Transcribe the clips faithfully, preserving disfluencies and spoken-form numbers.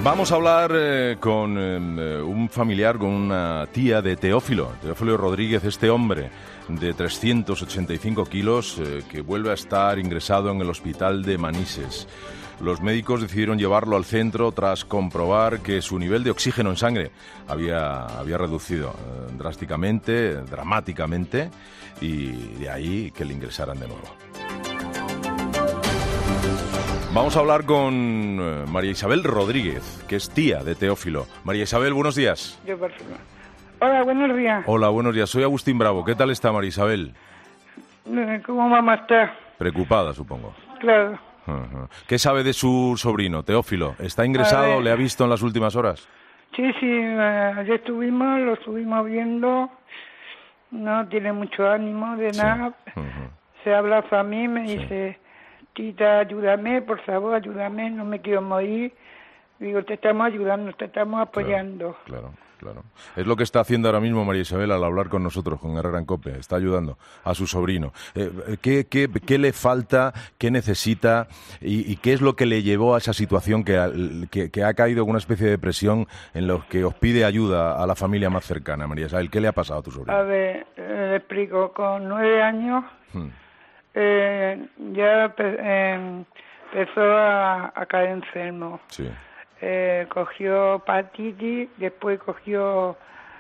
Vamos a hablar eh, con eh, un familiar, con una tía de Teófilo, Teófilo Rodríguez, este hombre de trescientos ochenta y cinco kilos eh, que vuelve a estar ingresado en el hospital de Manises. Los médicos decidieron llevarlo al centro tras comprobar que su nivel de oxígeno en sangre había, había reducido eh, drásticamente, dramáticamente, y de ahí que le ingresaran de nuevo. Vamos a hablar con eh, María Isabel Rodríguez, que es tía de Teófilo. María Isabel, buenos días. Yo persona. Hola, buenos días. Hola, buenos días. Soy Agustín Bravo. ¿Qué tal está María Isabel? ¿Cómo mamá está? Preocupada, supongo. Claro. Uh-huh. ¿Qué sabe de su sobrino, Teófilo? ¿Está ingresado? ¿Le ha visto en las últimas horas? Sí, sí. Eh, ayer estuvimos, lo estuvimos viendo. No tiene mucho ánimo de Sí. nada. Uh-huh. Se abraza a mí, me Sí. dice... Tita, ayúdame, por favor, ayúdame, no me quiero morir. Digo, te estamos ayudando, te estamos apoyando. Claro, claro, claro. Es lo que está haciendo ahora mismo María Isabel al hablar con nosotros, con Herrera en COPE. Está ayudando a su sobrino. Eh, ¿qué, qué, ¿Qué le falta, qué necesita y, y qué es lo que le llevó a esa situación que, que, que ha caído en una especie de depresión en lo que os pide ayuda a la familia más cercana? María Isabel, ¿qué le ha pasado a tu sobrino? A ver, eh, le explico. Con nueve años... Hmm. Eh, ya eh, empezó a, a caer enfermo. Sí. Eh, cogió hepatitis, después cogió...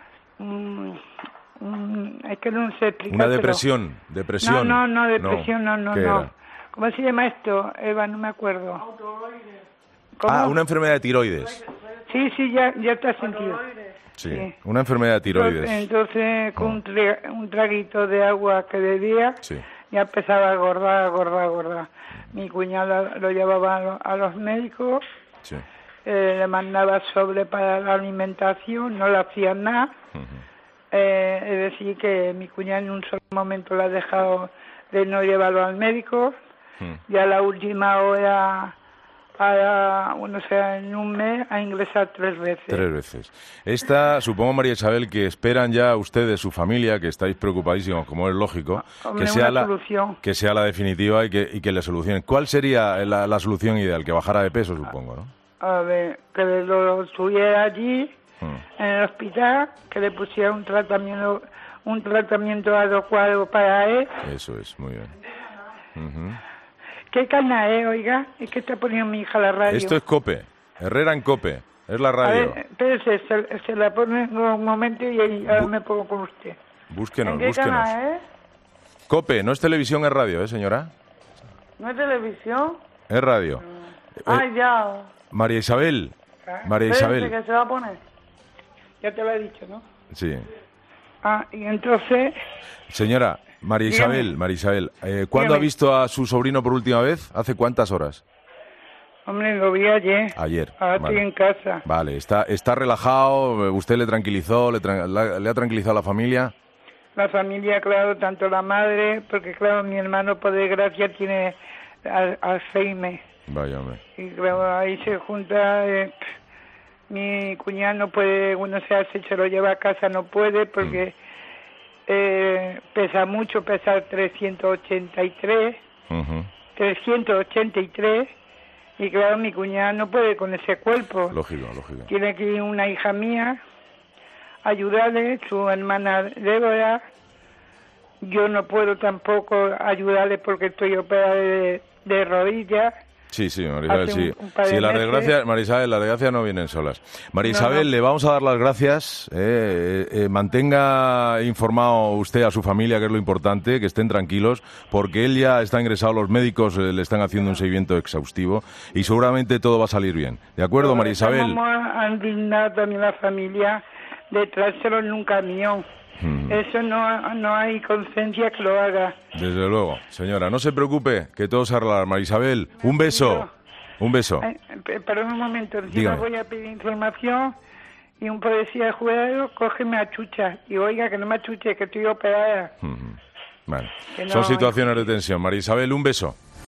Um, um, es que no sé explicar. Una depresión, depresión. No, no, no, depresión, no, no, ¿Qué no. era? ¿Cómo se llama esto, Eva? No me acuerdo. ¿Cómo? Ah, una enfermedad de tiroides. Sí, sí, ya, ya está sentido. Sí, Sí. una enfermedad de tiroides. Entonces, entonces con un, tra- un traguito de agua que bebía... Sí. Ya empezaba a engordar, a engordar, a engordar. Mi cuñada lo llevaba a, lo, a los médicos, Sí. eh, le mandaba sobre para la alimentación, no le hacían nada. Uh-huh. Eh, es decir, que mi cuñada en un solo momento la ha dejado de no llevarlo al médico. Uh-huh. Y a la última hora, a, bueno, o sea, en un mes, a ingresar tres veces. Tres veces. Esta, supongo, María Isabel, que esperan ya ustedes, su familia, que estáis preocupadísimos, como es lógico, Hombre, que sea, una la, solución. que sea la definitiva y que, y que le solucionen. ¿Cuál sería la, la solución ideal? Que bajara de peso, supongo, ¿no? A ver, que lo tuviera allí, Hmm. en el hospital, que le pusiera un tratamiento un tratamiento adecuado para él. Eso es, muy bien. Uh-huh. ¿Qué canal es, oiga? Es que está poniendo mi hija la radio. Esto es COPE, Herrera en COPE, es la A radio. ver, espérese, se, se la pone en un momento y ahí ahora Bu- me pongo con usted. Búsquenos, ¿En qué búsquenos. canal es? COPE, no es televisión, es radio, ¿eh, señora? ¿No es televisión? Es radio. Ah, Eh, ya. María Isabel, María Espérese, Isabel. que se va a poner. Ya te lo he dicho, ¿no? Sí. Ah, y entonces... Señora, María Dígame. Isabel, María Isabel, eh, ¿cuándo ha Dígame. visto a su sobrino por última vez? ¿Hace cuántas horas? Hombre, lo vi ayer. Ayer. Ahora Vale. estoy en casa. Vale, está, está relajado, usted le tranquilizó, le, tra- la- le ha tranquilizado a la familia. La familia, claro, tanto la madre, porque claro, mi hermano por desgracia tiene al- Alzheimer. Vaya, hombre. Y claro, ahí se junta, eh, mi cuñado no puede, uno se hace, se lo lleva a casa, no puede porque eh, pesa mucho, pesa trescientos ochenta y tres, Ujú. trescientos ochenta y tres, y claro, mi cuñada no puede con ese cuerpo. Lógico, lógico. Tiene que ir una hija mía a ayudarle, su hermana Débora. Yo no puedo tampoco ayudarle porque estoy operada de, de rodillas. Sí, sí, María Isabel, Hace sí. un- un par de Sí, las meses. desgracias, María Isabel, las desgracias no vienen solas. María No, Isabel, no. le vamos a dar las gracias. eh, eh, eh, mantenga informado usted a su familia, que es lo importante, que estén tranquilos, porque él ya está ingresado, los médicos eh, le están haciendo un seguimiento exhaustivo y seguramente todo va a salir bien. ¿De acuerdo, María Isabel? Vamos a indignar también la familia de traérselo en un camión. Mm. Eso no, no hay conciencia que lo haga. Desde luego. Señora, no se preocupe, que todo se arreglará. María Isabel, un beso. Un beso. Eh, pe- Perdón un momento, encima Dígame. voy a pedir información y un policía de jurado cógeme a chucha. Y oiga, que no me achuche, que estoy operada. Ujú. Bueno, Que no- son situaciones de tensión. María Isabel, un beso.